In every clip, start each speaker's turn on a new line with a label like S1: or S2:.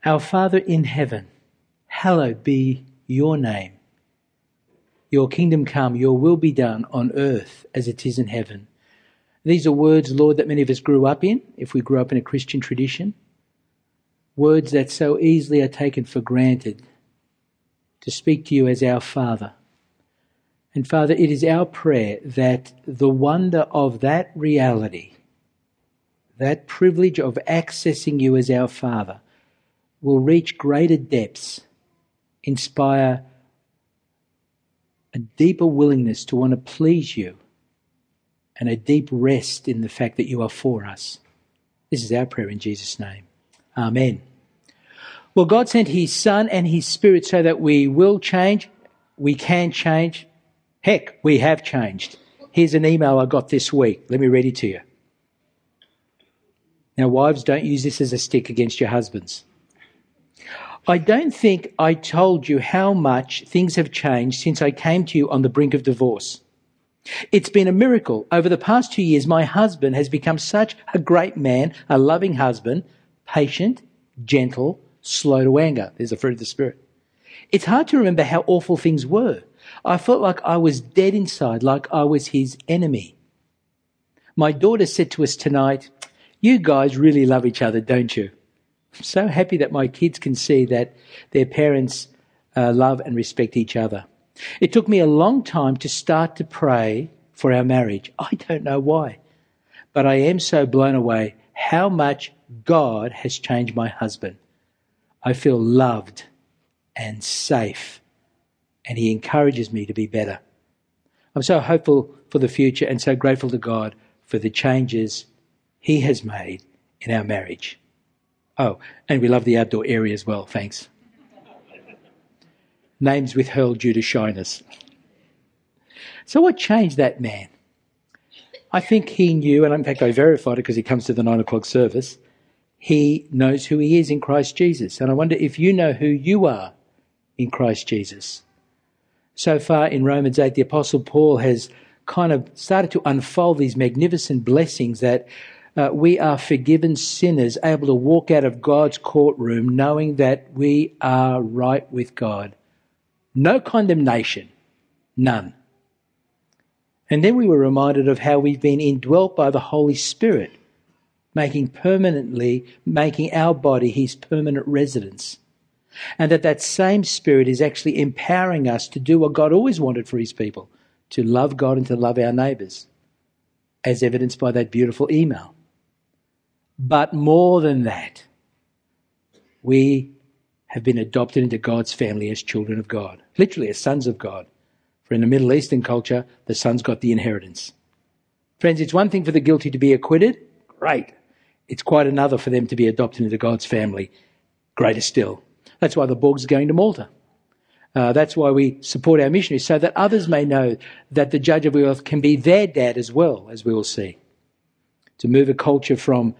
S1: Our Father in heaven, hallowed be your name. Your kingdom come, your will be done on earth as it is in heaven. These are words, Lord, that many of us grew up in, if we grew up in a Christian tradition. Words that so easily are taken for granted to speak to you as our Father. And Father, it is our prayer that the wonder of that reality, that privilege of accessing you as our Father, will reach greater depths, inspire a deeper willingness to want to please you, and a deep rest in the fact that you are for us. This is our prayer in Jesus' name. Amen. Well, God sent his Son and his Spirit so that we will change, we can change. Heck, we have changed. Here's an email I got this week. Let me read it to you. Now, wives, don't use this as a stick against your husbands. I don't think I told you how much things have changed since I came to you on the brink of divorce. It's been a miracle. Over the past 2 years, my husband has become such a great man, a loving husband, patient, gentle, slow to anger. There's the fruit of the Spirit. It's hard to remember how awful things were. I felt like I was dead inside, like I was his enemy. My daughter said to us tonight, "You guys really love each other, don't you?" I'm so happy that my kids can see that their parents love and respect each other. It took me a long time to start to pray for our marriage. I don't know why, but I am so blown away how much God has changed my husband. I feel loved and safe, and he encourages me to be better. I'm so hopeful for the future and so grateful to God for the changes he has made in our marriage. Oh, and we love the outdoor area as well, thanks. Names withheld due to shyness. So what changed that man? I think he knew, and in fact I verified it because he comes to the 9 o'clock service, he knows who he is in Christ Jesus. And I wonder if you know who you are in Christ Jesus. So far in Romans 8, the Apostle Paul has kind of started to unfold these magnificent blessings that we are forgiven sinners, able to walk out of God's courtroom knowing that we are right with God. No condemnation, none. And then we were reminded of how we've been indwelt by the Holy Spirit, making our body his permanent residence. And that same Spirit is actually empowering us to do what God always wanted for his people, to love God and to love our neighbours, as evidenced by that beautiful email. But more than that, we have been adopted into God's family as children of God, literally as sons of God. For in the Middle Eastern culture, the sons got the inheritance. Friends, it's one thing for the guilty to be acquitted. Great. It's quite another for them to be adopted into God's family. Greater still. That's why the Borgs are going to Malta. That's why we support our missionaries, so that others may know that the Judge of the earth can be their dad as well, as we will see. To move a culture from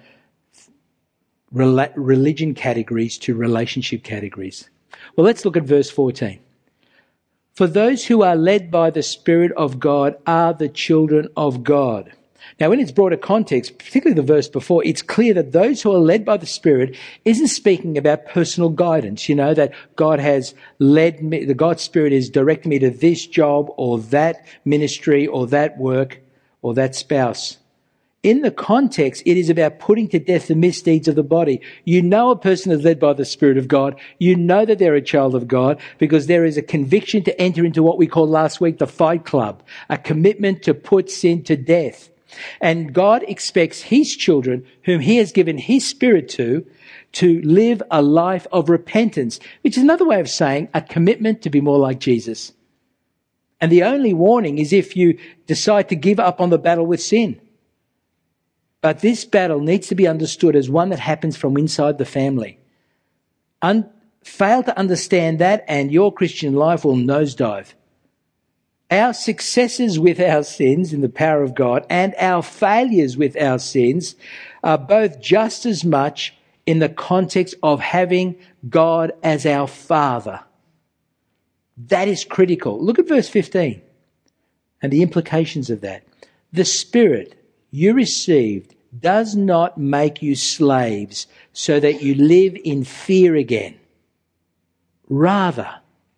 S1: religion categories to relationship categories. Well, let's look at verse 14. For those who are led by the Spirit of God are the children of God. Now, in its broader context, particularly the verse before, it's clear that those who are led by the Spirit isn't speaking about personal guidance, that God has led me, the God's Spirit is directing me to this job or that ministry or that work or that spouse. In the context, it is about putting to death the misdeeds of the body. You know a person is led by the Spirit of God. You know that they're a child of God because there is a conviction to enter into what we called last week the fight club, a commitment to put sin to death. And God expects his children, whom he has given his Spirit to live a life of repentance, which is another way of saying a commitment to be more like Jesus. And the only warning is if you decide to give up on the battle with sin. But this battle needs to be understood as one that happens from inside the family. Fail to understand that and your Christian life will nosedive. Our successes with our sins in the power of God and our failures with our sins are both just as much in the context of having God as our Father. That is critical. Look at verse 15 and the implications of that. The Spirit you received does not make you slaves so that you live in fear again. Rather,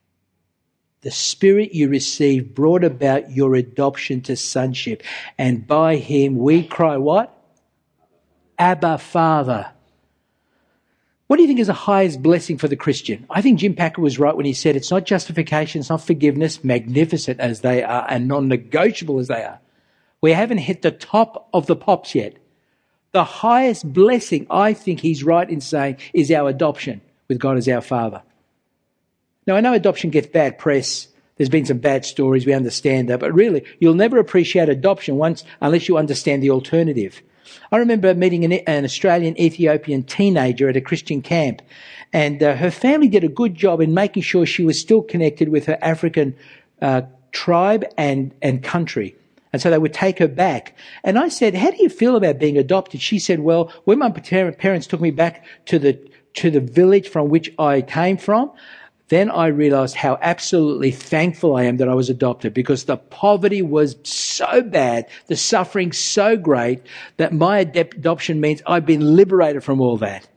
S1: the Spirit you received brought about your adoption to sonship, and by him we cry what? Abba, Father. What do you think is the highest blessing for the Christian? I think Jim Packer was right when he said it's not justification, it's not forgiveness, magnificent as they are and non-negotiable as they are. We haven't hit the top of the pops yet. The highest blessing, I think he's right in saying, is our adoption with God as our Father. Now, I know adoption gets bad press. There's been some bad stories, we understand that, but really, you'll never appreciate adoption unless you understand the alternative. I remember meeting an Australian Ethiopian teenager at a Christian camp, and her family did a good job in making sure she was still connected with her African tribe and country. And so they would take her back. And I said, how do you feel about being adopted? She said, well, when my parents took me back to the village from which I came from, then I realized how absolutely thankful I am that I was adopted, because the poverty was so bad, the suffering so great, that my adoption means I've been liberated from all that.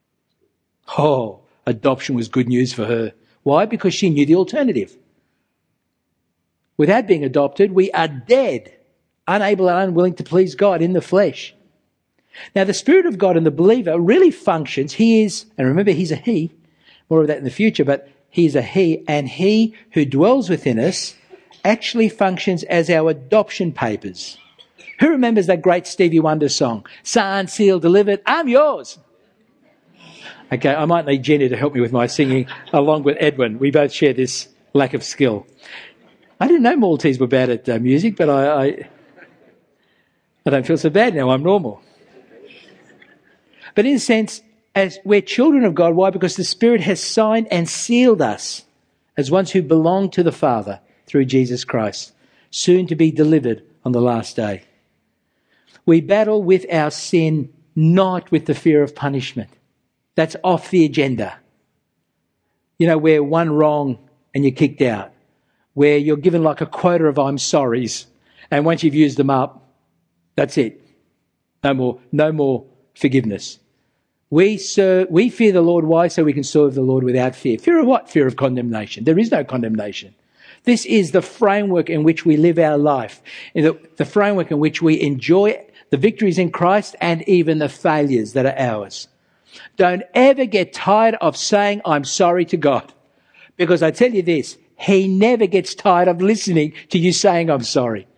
S1: Oh, adoption was good news for her. Why? Because she knew the alternative. Without being adopted, we are dead, unable and unwilling to please God in the flesh. Now, the Spirit of God in the believer really functions. He is, and remember, he's a he, more of that in the future, but he's a he, and he who dwells within us actually functions as our adoption papers. Who remembers that great Stevie Wonder song? Signed, sealed, delivered, I'm yours. Okay, I might need Jenny to help me with my singing along with Edwin. We both share this lack of skill. I didn't know Maltese were bad at music, but I don't feel so bad now. I'm normal. But in a sense, as we're children of God, why? Because the Spirit has signed and sealed us as ones who belong to the Father through Jesus Christ, soon to be delivered on the last day. We battle with our sin, not with the fear of punishment. That's off the agenda. You know, where one wrong and you're kicked out, where you're given like a quota of I'm sorries, and once you've used them up, that's it. No more forgiveness. We fear the Lord. Why? So we can serve the Lord without fear. Fear of what? Fear of condemnation. There is no condemnation. This is the framework in which we live our life, the framework in which we enjoy the victories in Christ and even the failures that are ours. Don't ever get tired of saying I'm sorry to God, because I tell you this, he never gets tired of listening to you saying I'm sorry.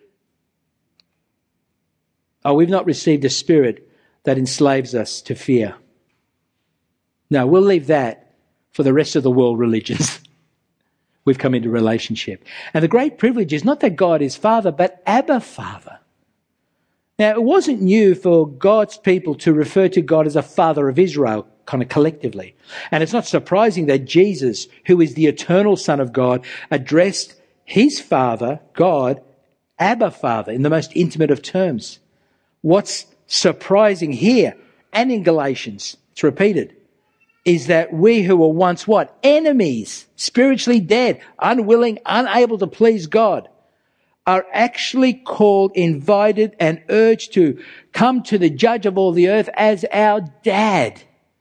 S1: Oh, we've not received a spirit that enslaves us to fear. No, we'll leave that for the rest of the world religions. We've come into relationship. And the great privilege is not that God is Father, but Abba Father. Now, it wasn't new for God's people to refer to God as a Father of Israel, kind of collectively. And it's not surprising that Jesus, who is the eternal Son of God, addressed his Father, God, Abba Father, in the most intimate of terms. What's surprising here and in Galatians, it's repeated, is that we who were once what? Enemies, spiritually dead, unwilling, unable to please God, are actually called, invited and urged to come to the Judge of all the earth as our Dad.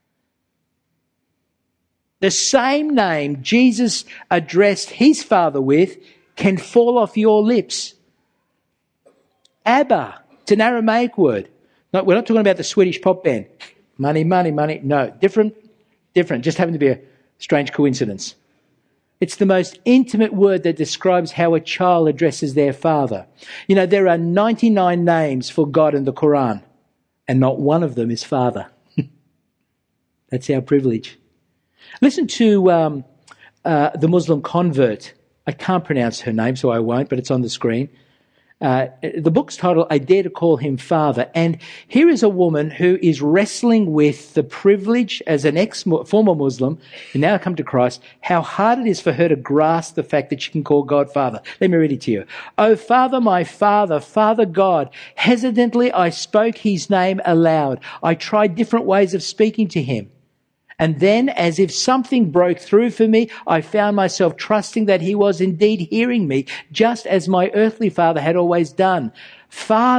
S1: The same name Jesus addressed his Father with can fall off your lips. Abba, it's an Aramaic word. No, we're not talking about the Swedish pop band. Money, money, money. No, different. Just happened to be a strange coincidence. It's the most intimate word that describes how a child addresses their father. You know, there are 99 names for God in the Quran, and not one of them is Father. That's our privilege. Listen to the Muslim convert. I can't pronounce her name, so I won't, but it's on the screen. The book's titled, I Dare to Call Him Father. And here is a woman who is wrestling with the privilege as an former Muslim who now come to Christ, how hard it is for her to grasp the fact that she can call God Father. Let me read it to you. Oh, Father, my Father, Father God, hesitantly I spoke his name aloud. I tried different ways of speaking to him. And then, as if something broke through for me, I found myself trusting that he was indeed hearing me, just as my earthly father had always done. Father,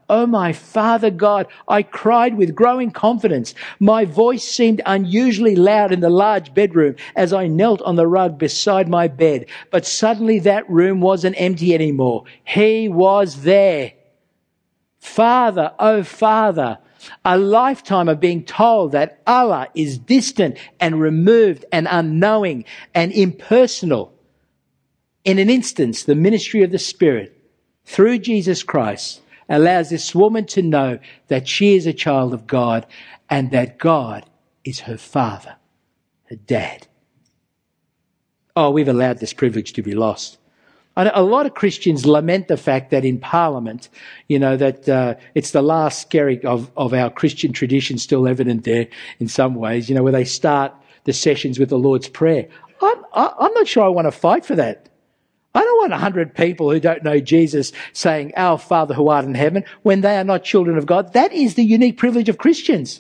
S1: Oh, my Father God, I cried with growing confidence. My voice seemed unusually loud in the large bedroom as I knelt on the rug beside my bed. But suddenly that room wasn't empty anymore. He was there. Father, oh Father, a lifetime of being told that Allah is distant and removed and unknowing and impersonal. In an instance, the ministry of the Spirit through Jesus Christ allows this woman to know that she is a child of God and that God is her father, her dad. Oh, we've allowed this privilege to be lost. A lot of Christians lament the fact that in Parliament, that it's the last skerrick of our Christian tradition still evident there in some ways, where they start the sessions with the Lord's Prayer. I'm not sure I want to fight for that. I don't want 100 people who don't know Jesus saying, Our Father who art in heaven, when they are not children of God. That is the unique privilege of Christians.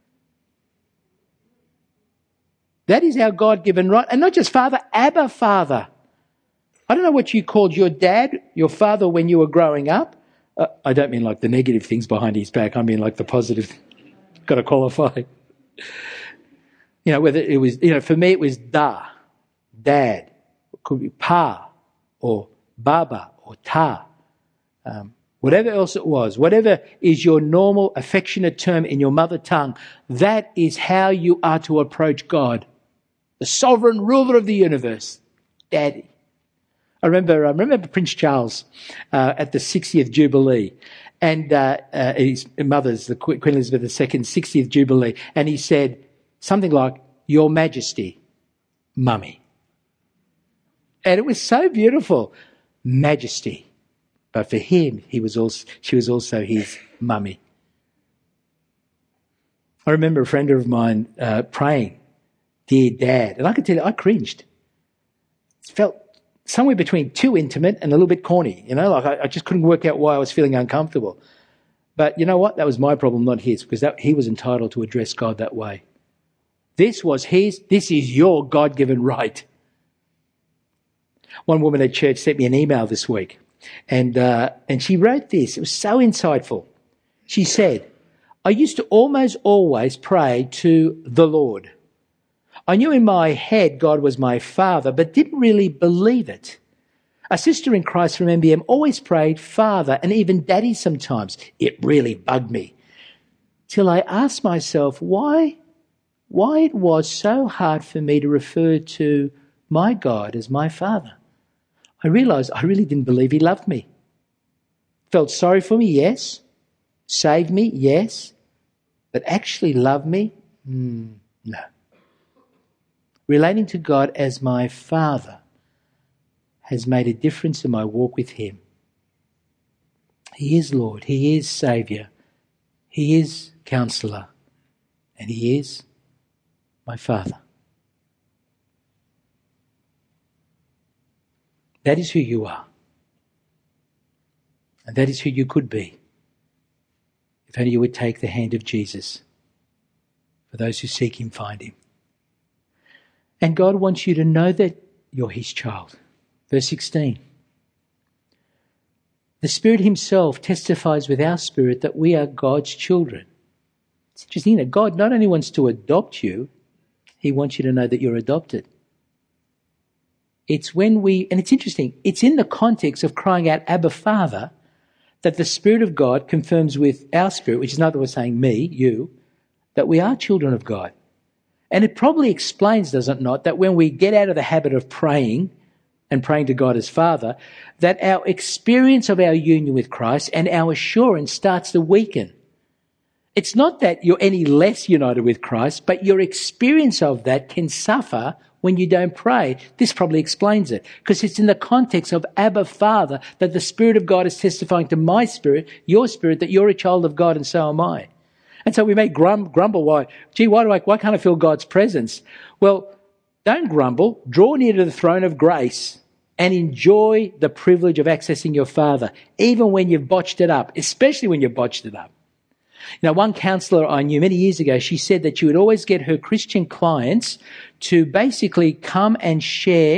S1: That is our God-given right. And not just Father, Abba Father. I don't know what you called your dad, your father when you were growing up. I don't mean like the negative things behind his back. I mean like the positive. Got to qualify. Whether it was, for me it was dad. It could be pa or baba or ta. Whatever else it was, whatever is your normal affectionate term in your mother tongue, that is how you are to approach God, the sovereign ruler of the universe, Daddy. I remember Prince Charles at the 60th Jubilee, and his mother's, the Queen Elizabeth II's 60th Jubilee, and he said something like, Your Majesty, Mummy. And it was so beautiful, Majesty. But for him, she was also his mummy. I remember a friend of mine praying, Dear Dad, and I can tell you, I cringed. It felt somewhere between too intimate and a little bit corny, I just couldn't work out why I was feeling uncomfortable. But you know what? That was my problem, not his, because he was entitled to address God that way. This is your God-given right. One woman at church sent me an email this week, and she wrote this. It was so insightful. She said, I used to almost always pray to the Lord. I knew in my head God was my Father, but didn't really believe it. A sister in Christ from MBM always prayed Father and even Daddy sometimes. It really bugged me. Till I asked myself why it was so hard for me to refer to my God as my Father. I realised I really didn't believe he loved me. Felt sorry for me, yes. Saved me, yes. But actually loved me? No. Relating to God as my Father has made a difference in my walk with him. He is Lord, he is Saviour, he is Counsellor, and he is my Father. That is who you are. And that is who you could be if only you would take the hand of Jesus. For those who seek him, find him. And God wants you to know that you're his child. Verse 16. The Spirit himself testifies with our spirit that we are God's children. It's interesting that God not only wants to adopt you, he wants you to know that you're adopted. It's when and it's interesting, it's in the context of crying out, Abba, Father, that the Spirit of God confirms with our spirit, which is another way of saying me, you, that we are children of God. And it probably explains, does it not, that when we get out of the habit of praying and praying to God as Father, that our experience of our union with Christ and our assurance starts to weaken. It's not that you're any less united with Christ, but your experience of that can suffer when you don't pray. This probably explains it, because it's in the context of Abba, Father, that the Spirit of God is testifying to my spirit, that you're a child of God and so am I. And so we may grumble, why can't I feel God's presence? Well, don't grumble. Draw near to the throne of grace and enjoy the privilege of accessing your Father, even when you've botched it up, especially when you've botched it up. One counsellor I knew many years ago, she said that she would always get her Christian clients to basically come and share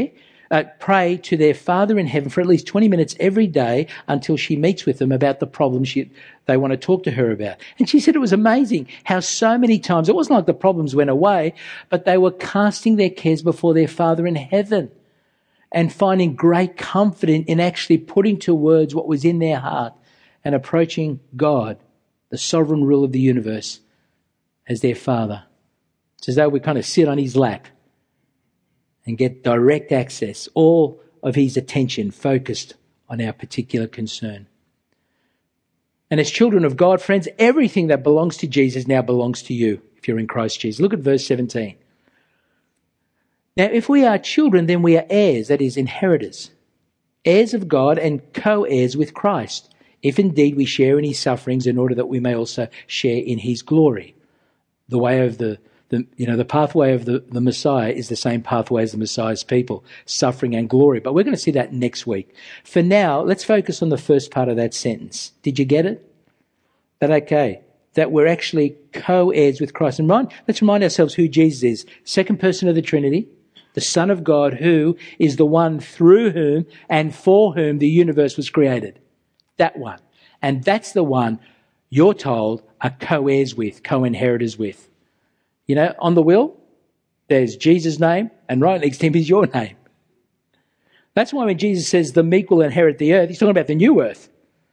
S1: pray to their Father in heaven for at least 20 minutes every day until she meets with them about the problems they want to talk to her about. And she said it was amazing how so many times, it wasn't like the problems went away, but they were casting their cares before their Father in heaven and finding great comfort in actually putting to words what was in their heart and approaching God, the sovereign rule of the universe, as their Father. It's as though we kind of sit on his lap and get direct access, all of his attention focused on our particular concern. And as children of God, friends, everything that belongs to Jesus now belongs to you if you're in Christ Jesus. Look at verse 17. Now, if we are children, then we are heirs, that is, inheritors, heirs of God and co-heirs with Christ, if indeed we share in his sufferings in order that we may also share in his glory. The way of the pathway of the Messiah is the same pathway as the Messiah's people, suffering and glory. But we're going to see that next week. For now, let's focus on the first part of that sentence. Did you get it? That okay? That we're actually co-heirs with Christ. And let's remind ourselves who Jesus is. Second person of the Trinity, the Son of God, who is the one through whom and for whom the universe was created. That one. And that's the one you're told are co-heirs with, co-inheritors with. You know, on the will, there's Jesus' name, and right next to him is your name. That's why when Jesus says the meek will inherit the earth, he's talking about the new earth.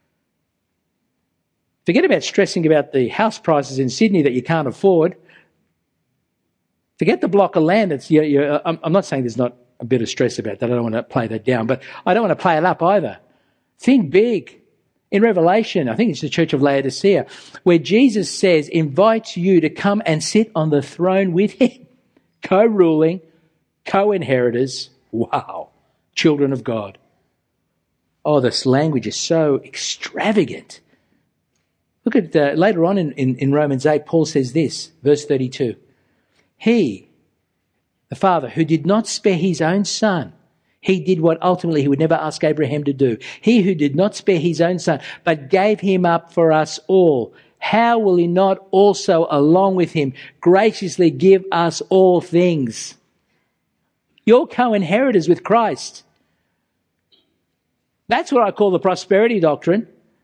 S1: Forget about stressing about the house prices in Sydney that you can't afford. Forget the block of land that's... I'm not saying there's not a bit of stress about that. I don't want to play that down, but I don't want to play it up either. Think big. In Revelation, I think it's the Church of Laodicea, where Jesus says, invites you to come and sit on the throne with him. Co-ruling, co-inheritors. Wow. Children of God. Oh, this language is so extravagant. Look at later on in Romans 8, Paul says this, verse 32. He, the Father, who did not spare his own son, he did what ultimately he would never ask Abraham to do. He who did not spare his own son, but gave him up for us all, how will he not also, along with him, graciously give us all things? You're co-inheritors with Christ. That's what I call the prosperity doctrine.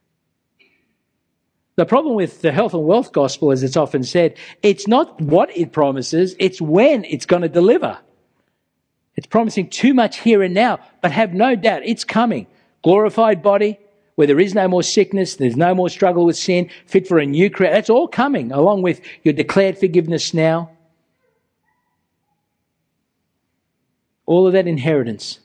S1: The problem with the health and wealth gospel, as it's often said, it's not what it promises, it's when it's going to deliver. It's promising too much here and now, but have no doubt it's coming. Glorified body, where there is no more sickness, there's no more struggle with sin, fit for a new creation. That's all coming, along with your declared forgiveness now. All of that inheritance.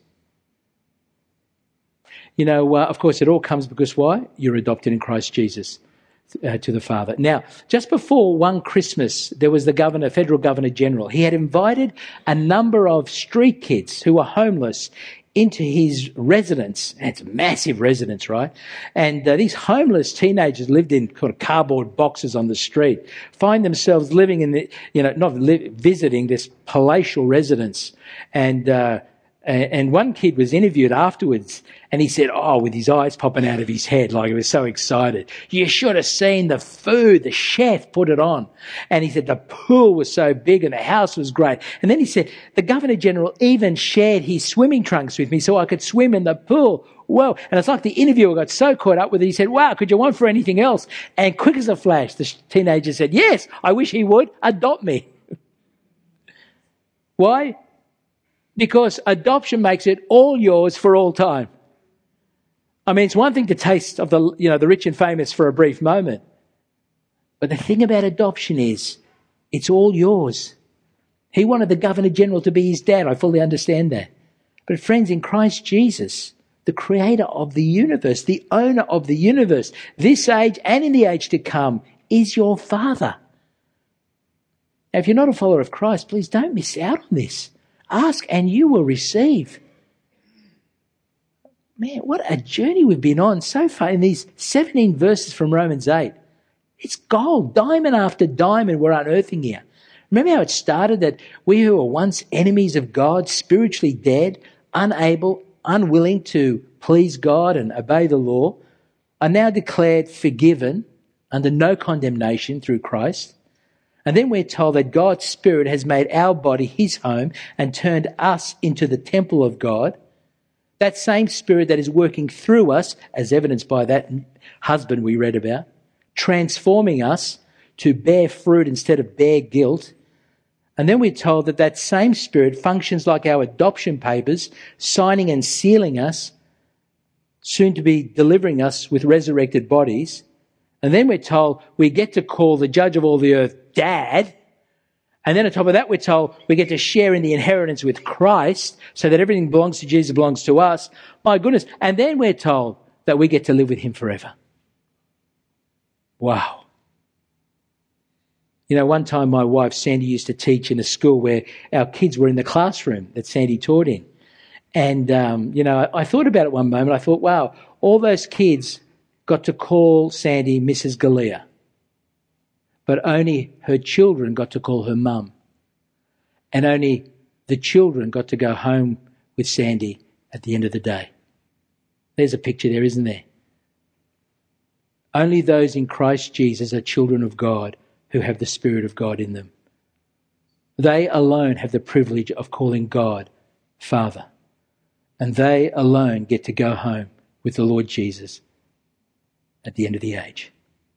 S1: You know, of course, it all comes because why? You're adopted in Christ Jesus. To the Father. Now, just before one Christmas, there was the governor, federal governor general. He had invited a number of street kids who were homeless into his residence. And it's a massive residence, right? And these homeless teenagers lived in kind of cardboard boxes on the street, find themselves living in visiting this palatial residence. And one kid was interviewed afterwards and he said, with his eyes popping out of his head, like he was so excited, you should have seen the food, the chef put it on. And he said the pool was so big and the house was great. And then he said, the Governor General even shared his swimming trunks with me so I could swim in the pool. Whoa. And it's like the interviewer got so caught up with it, he said, wow, could you want for anything else? And quick as a flash, the teenager said, yes, I wish he would adopt me. Why? Because adoption makes it all yours for all time. I mean, it's one thing to taste of the rich and famous for a brief moment. But the thing about adoption is, it's all yours. He wanted the Governor General to be his dad. I fully understand that. But friends, in Christ Jesus, the creator of the universe, the owner of the universe, this age and in the age to come, is your Father. Now, if you're not a follower of Christ, please don't miss out on this. Ask and you will receive. Man, what a journey we've been on so far in these 17 verses from Romans 8. It's gold, diamond after diamond we're unearthing here. Remember how it started, that we who were once enemies of God, spiritually dead, unable, unwilling to please God and obey the law, are now declared forgiven under no condemnation through Christ. And then we're told that God's Spirit has made our body his home and turned us into the temple of God. That same Spirit that is working through us, as evidenced by that husband we read about, transforming us to bear fruit instead of bear guilt. And then we're told that that same Spirit functions like our adoption papers, signing and sealing us, soon to be delivering us with resurrected bodies. And then we're told we get to call the judge of all the earth Dad. And then on top of that, we're told we get to share in the inheritance with Christ so that everything belongs to Jesus, belongs to us. My goodness. And then we're told that we get to live with him forever. Wow. You know, one time my wife, Sandy, used to teach in a school where our kids were in the classroom that Sandy taught in. And, you know, I thought about it one moment. I thought, wow, all those kids got to call Sandy Mrs. Galea. But only her children got to call her mum. And only the children got to go home with Sandy at the end of the day. There's a picture there, isn't there? Only those in Christ Jesus are children of God who have the Spirit of God in them. They alone have the privilege of calling God Father. And they alone get to go home with the Lord Jesus at the end of the age.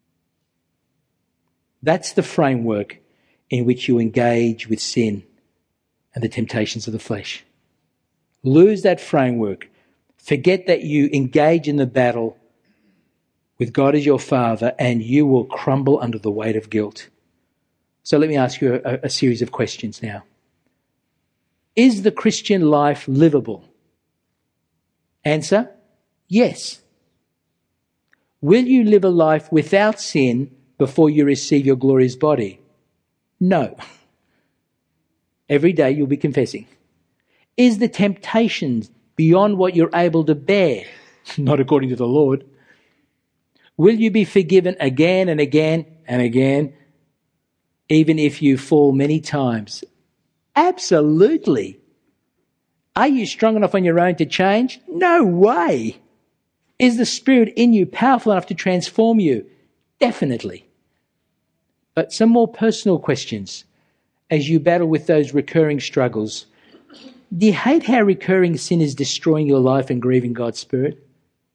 S1: That's the framework in which you engage with sin and the temptations of the flesh. Lose that framework. Forget that you engage in the battle with God as your Father, and you will crumble under the weight of guilt. So let me ask you a series of questions now. Is the Christian life livable? Answer, yes. Will you live a life without sin before you receive your glorious body? No. Every day you'll be confessing. Is the temptation beyond what you're able to bear? Not according to the Lord. Will you be forgiven again and again and again, even if you fall many times? Absolutely. Are you strong enough on your own to change? No way. Is the Spirit in you powerful enough to transform you? Definitely. But some more personal questions as you battle with those recurring struggles. Do you hate how recurring sin is destroying your life and grieving God's Spirit?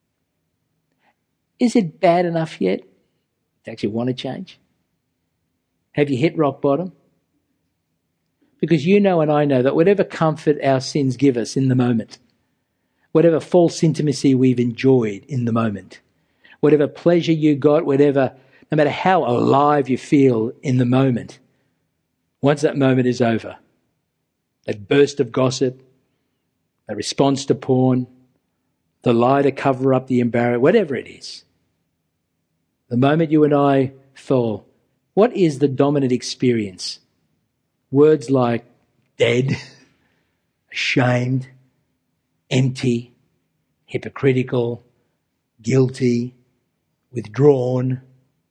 S1: Is it bad enough yet to actually want to change? Have you hit rock bottom? Because you know and I know that whatever comfort our sins give us in the moment, whatever false intimacy we've enjoyed in the moment, whatever pleasure you got, no matter how alive you feel in the moment, once that moment is over, that burst of gossip, that response to porn, the lie to cover up the embarrassment, whatever it is, the moment you and I fall, what is the dominant experience? Words like dead, ashamed, empty, hypocritical, guilty, withdrawn,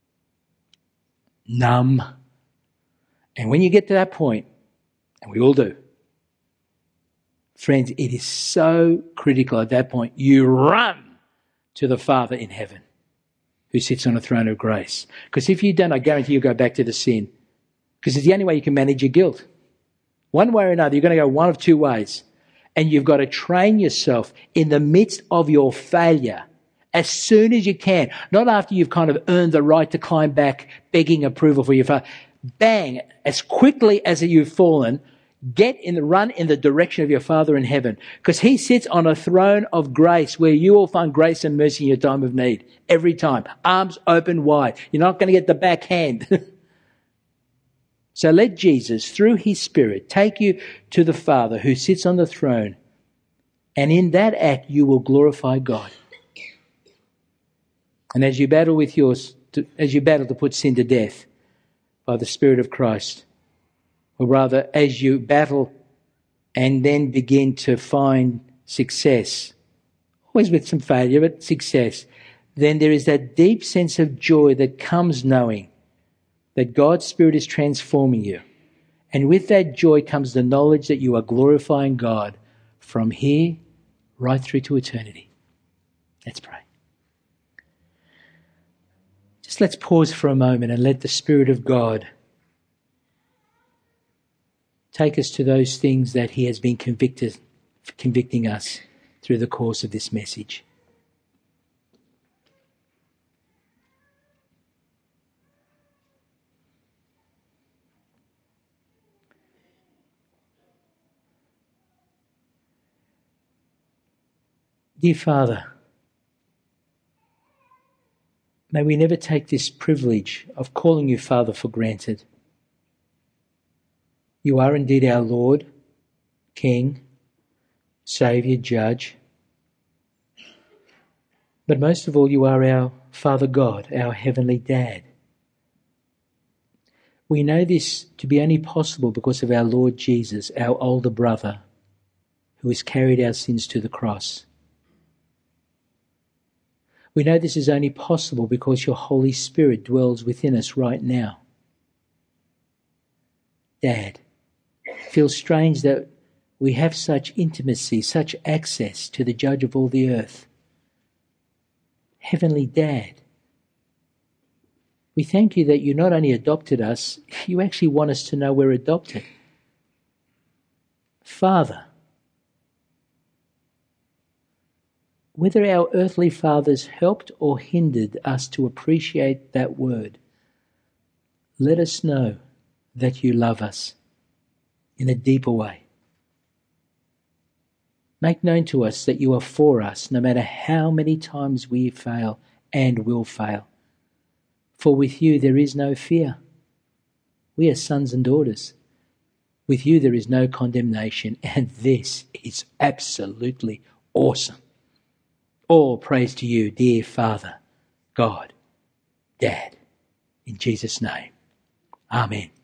S1: numb. And when you get to that point, and we all do, friends, it is so critical at that point, you run to the Father in heaven who sits on a throne of grace. Because if you don't, I guarantee you'll go back to the sin. Because it's the only way you can manage your guilt. One way or another, you're going to go one of two ways. And you've got to train yourself in the midst of your failure as soon as you can. Not after you've kind of earned the right to climb back, begging approval for your Father. Bang, as quickly as you've fallen, run in the direction of your Father in heaven, because he sits on a throne of grace where you will find grace and mercy in your time of need. Every time. Arms open wide. You're not going to get the backhand. So let Jesus, through his Spirit, take you to the Father who sits on the throne. And in that act, you will glorify God. And as you battle to put sin to death by the Spirit of Christ, or rather, as you battle and then begin to find success, always with some failure, but success, then there is that deep sense of joy that comes knowing that God's Spirit is transforming you. And with that joy comes the knowledge that you are glorifying God from here right through to eternity. Let's pray. Just let's pause for a moment and let the Spirit of God Take us to those things that he has been convicting us through the course of this message. Dear Father, may we never take this privilege of calling you Father for granted. You are indeed our Lord, King, Saviour, Judge. But most of all, you are our Father God, our Heavenly Dad. We know this to be only possible because of our Lord Jesus, our older brother, who has carried our sins to the cross. We know this is only possible because your Holy Spirit dwells within us right now. Dad, it feels strange that we have such intimacy, such access to the Judge of all the earth. Heavenly Dad, we thank you that you not only adopted us, you actually want us to know we're adopted. Father, whether our earthly fathers helped or hindered us to appreciate that word, let us know that you love us in a deeper way. Make known to us that you are for us no matter how many times we fail and will fail. For with you there is no fear. We are sons and daughters. With you there is no condemnation, and this is absolutely awesome. All praise to you, dear Father, God, Dad, in Jesus' name. Amen.